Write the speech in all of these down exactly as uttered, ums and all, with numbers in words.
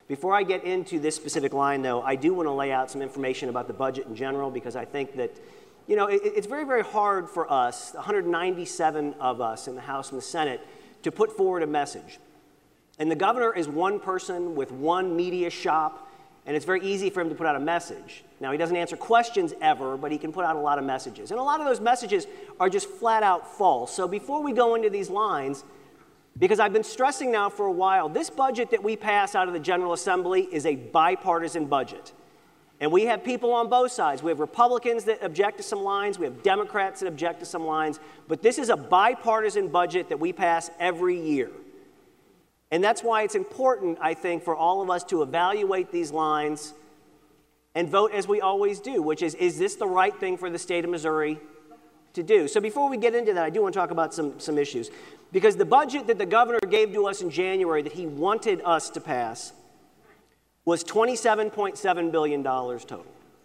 Before I get into this specific line, though, I do want to lay out some information about the budget in general, because I think that, you know, it, it's very, very hard for us, one hundred ninety-seven of us in the House and the Senate, to put forward a message. And the governor is one person with one media shop, and it's very easy for him to put out a message. Now, he doesn't answer questions ever, but he can put out a lot of messages. And a lot of those messages are just flat out false. So before we go into these lines, because I've been stressing now for a while, this budget that we pass out of the General Assembly is a bipartisan budget. And we have people on both sides. We have Republicans that object to some lines. We have Democrats that object to some lines. But this is a bipartisan budget that we pass every year. And that's why it's important, I think, for all of us to evaluate these lines and vote as we always do, which is, is this the right thing for the state of Missouri to do? So before we get into that, I do want to talk about some, some issues. Because the budget that the governor gave to us in January that he wanted us to pass was twenty-seven point seven billion dollars total.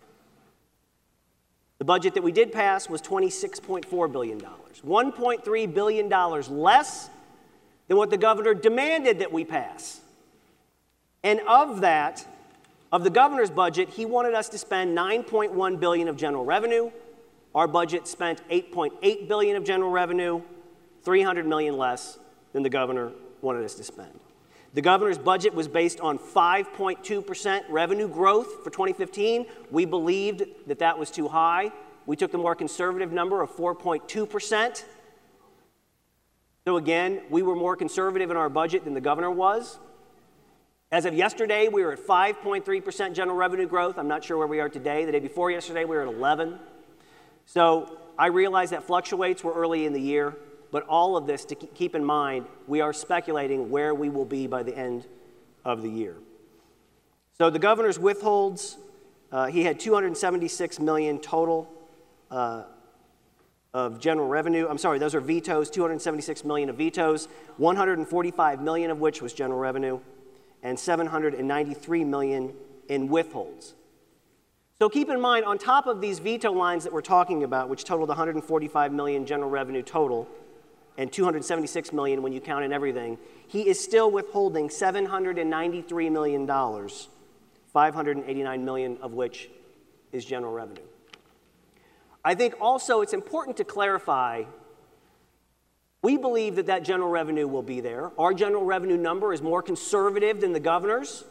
The budget that we did pass was twenty-six point four billion dollars, one point three billion dollars less than what the governor demanded that we pass. And of that, of the governor's budget, he wanted us to spend nine point one billion dollars of general revenue. Our budget spent eight point eight billion dollars of general revenue, three hundred million dollars less than the governor wanted us to spend. The governor's budget was based on five point two percent revenue growth for twenty fifteen. We believed that that was too high. We took the more conservative number of four point two percent. So again, we were more conservative in our budget than the governor was. As of yesterday, we were at five point three percent general revenue growth. I'm not sure where we are today. The day before yesterday, we were at eleven. So I realize that fluctuates. We're early in the year. But all of this, to keep in mind, we are speculating where we will be by the end of the year. So the governor's withholds, uh, he had two hundred seventy-six million dollars total uh, of general revenue. I'm sorry, those are vetoes, two hundred seventy-six million dollars of vetoes, one hundred forty-five million dollars of which was general revenue, and seven hundred ninety-three million dollars in withholds. So keep in mind, on top of these veto lines that we're talking about, which totaled one hundred forty-five million dollars general revenue total, and two hundred seventy-six million dollars when you count in everything, he is still withholding seven hundred ninety-three million dollars, five hundred eighty-nine million dollars of which is general revenue. I think also it's important to clarify, we believe that that general revenue will be there. Our general revenue number is more conservative than the governor's.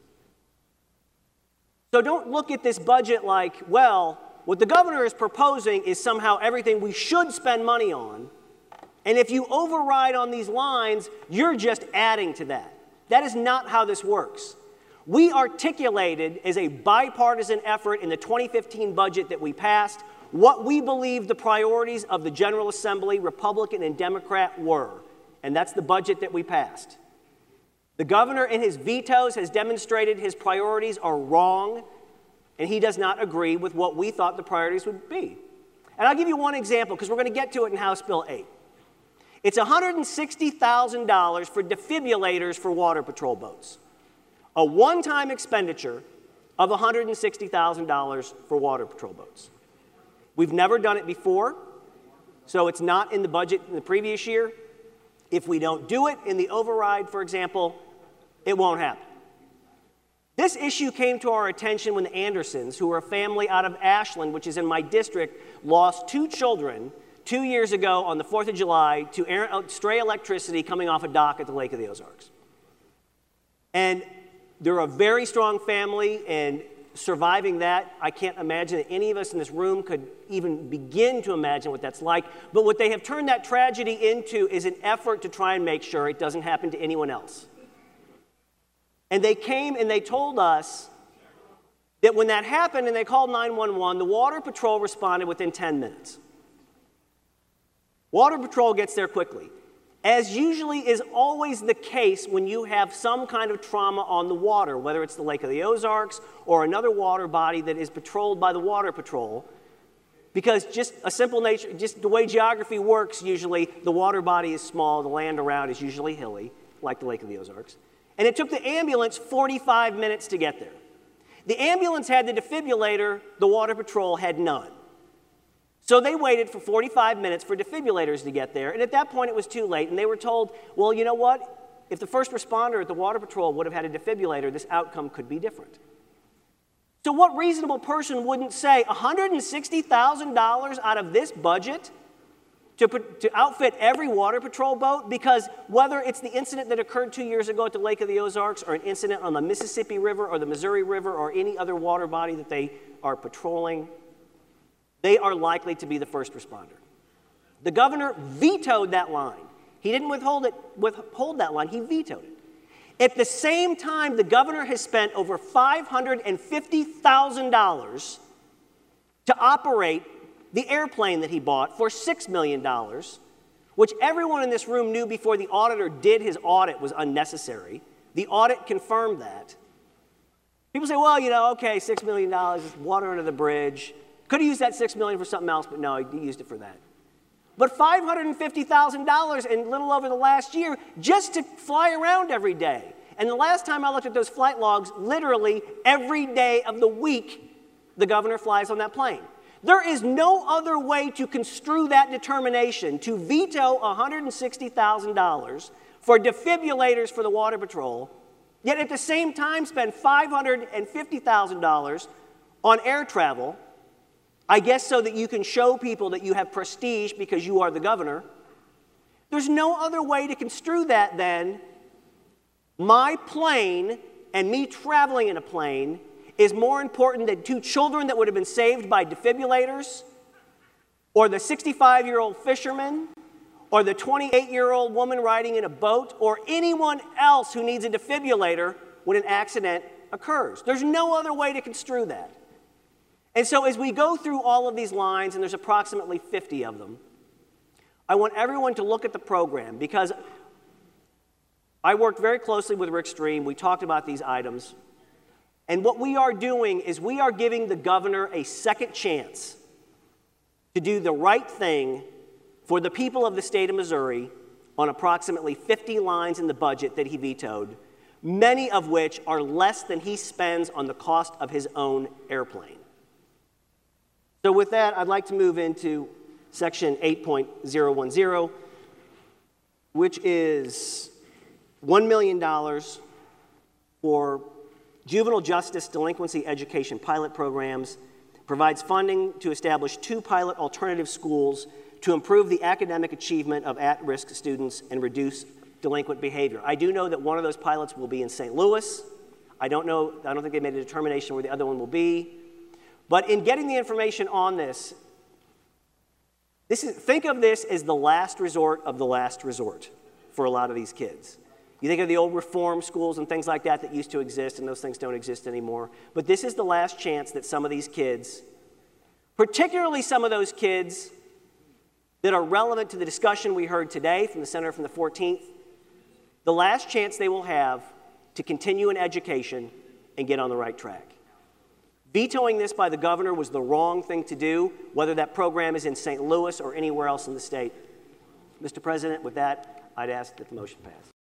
So don't look at this budget like, well, what the governor is proposing is somehow everything we should spend money on. And if you override on these lines, you're just adding to that. That is not how this works. We articulated as a bipartisan effort in the twenty fifteen budget that we passed what we believe the priorities of the General Assembly, Republican and Democrat, were. And that's the budget that we passed. The governor in his vetoes has demonstrated his priorities are wrong, and he does not agree with what we thought the priorities would be. And I'll give you one example, because we're going to get to it in House Bill eight. It's one hundred sixty thousand dollars for defibrillators for water patrol boats. A one-time expenditure of one hundred sixty thousand dollars for water patrol boats. We've never done it before, so it's not in the budget in the previous year. If we don't do it in the override, for example, it won't happen. This issue came to our attention when the Andersons, who are a family out of Ashland, which is in my district, lost two children two years ago on the fourth of July to air, stray electricity coming off a dock at the Lake of the Ozarks. And they're a very strong family, and surviving that, I can't imagine that any of us in this room could even begin to imagine what that's like. But what they have turned that tragedy into is an effort to try and make sure it doesn't happen to anyone else. And they came and they told us that when that happened and they called nine one one, the Water Patrol responded within ten minutes. Water Patrol gets there quickly. As usually is always the case when you have some kind of trauma on the water, whether it's the Lake of the Ozarks or another water body that is patrolled by the Water Patrol, because just a simple nature, just the way geography works, usually the water body is small, the land around is usually hilly, like the Lake of the Ozarks. And it took the ambulance forty-five minutes to get there. The ambulance had the defibrillator, the Water Patrol had none. So they waited for forty-five minutes for defibrillators to get there, and at that point it was too late, and they were told, well, you know what? if the first responder at the Water Patrol would have had a defibrillator, this outcome could be different. So what reasonable person wouldn't say one hundred sixty thousand dollars out of this budget to, put, to outfit every Water Patrol boat? Because whether it's the incident that occurred two years ago at the Lake of the Ozarks or an incident on the Mississippi River or the Missouri River or any other water body that they are patrolling, they are likely to be the first responder. The governor vetoed that line. He didn't withhold, it, withhold that line, he vetoed it. At the same time, the governor has spent over five hundred fifty thousand dollars to operate the airplane that he bought for six million dollars, which everyone in this room knew before the auditor did his audit was unnecessary. The audit confirmed that. People say, well, you know, okay, six million dollars is water under the bridge. Could have used that six million dollars for something else, but no, he used it for that. But five hundred fifty thousand dollars in little over the last year just to fly around every day. And the last time I looked at those flight logs, literally every day of the week, the governor flies on that plane. There is no other way to construe that determination to veto one hundred sixty thousand dollars for defibrillators for the Water Patrol, yet at the same time spend five hundred fifty thousand dollars on air travel, I guess so that you can show people that you have prestige because you are the governor. There's no other way to construe that than my plane and me traveling in a plane is more important than two children that would have been saved by defibrillators, or the sixty-five-year-old fisherman, or the twenty-eight-year-old woman riding in a boat, or anyone else who needs a defibrillator when an accident occurs. There's no other way to construe that. And so as we go through all of these lines, and there's approximately fifty of them, I want everyone to look at the program, because I worked very closely with Rick Stream. We talked about these items. And what we are doing is we are giving the governor a second chance to do the right thing for the people of the state of Missouri on approximately fifty lines in the budget that he vetoed, many of which are less than he spends on the cost of his own airplane. So with that, I'd like to move into section eight point oh one oh, which is one million dollars for juvenile justice delinquency education pilot programs, provides funding to establish two pilot alternative schools to improve the academic achievement of at-risk students and reduce delinquent behavior. I do know that one of those pilots will be in Saint Louis. I don't know, I don't think they made a determination where the other one will be. But in getting the information on this, this is, think of this as the last resort of the last resort for a lot of these kids. You think of the old reform schools and things like that that used to exist, and those things don't exist anymore. But this is the last chance that some of these kids, particularly some of those kids that are relevant to the discussion we heard today from the Senator from the fourteenth, the last chance they will have to continue in education and get on the right track. Vetoing this by the governor was the wrong thing to do, whether that program is in Saint Louis or anywhere else in the state. Mister President, with that, I'd ask that the motion pass.